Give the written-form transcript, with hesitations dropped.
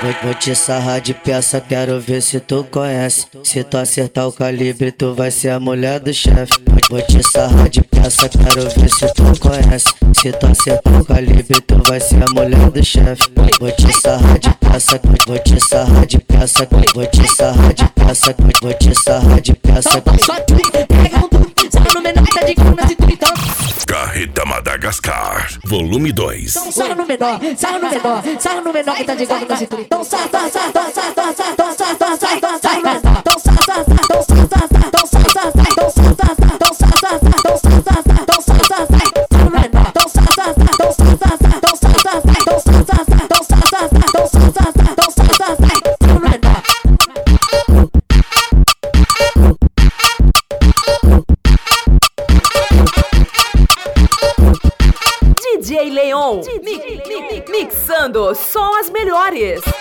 Vou te sarrar de peça, quero ver se tu conhece. Se tu acertar o calibre, tu vai ser a mulher do chefe. Vou te sarrar de peça, quero ver se tu conhece. Se tu acertar o calibre, tu vai ser a mulher do chefe. Vou te sarrar de peça, vou te sarrar de peça, vou te sarrar de peça, vou te sarrar de peça. Sarra no menor que tá de cama na cintura então. Carreta Madagascar, volume 2. Sarra no menor, sarra no menor, sarra no menor que tá de cama na cintura então. Sarra, sarra, sarra, sarra, sarra, sarra, sarra, sarra, sarra, sarra, sarra. Então sarra, sarra, sarra, então sarra, sarra, sarra, então sarra, sarra, sarra, então sarra, sarra, sarra, então sarra, sarra, sarra, então sarra, sarra, sarra, então sarra, sarra, sarra. Sarra no menor, então sarra, sarra, sarra, então sarra, sarra, sarra, então sarra, sarra, sarra, então sarra, sarra, sarra, então sarra, sarra, sarra, então sarra, sarra, sarra, então sarra, sarra, sarra. Sarra no menor. DJ Leon, mixando só as melhores.